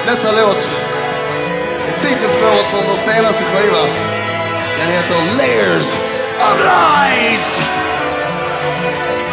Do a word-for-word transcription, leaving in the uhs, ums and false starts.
Nästa låt är titelspåret från vår senaste skiva. Den heter Layers of Lies.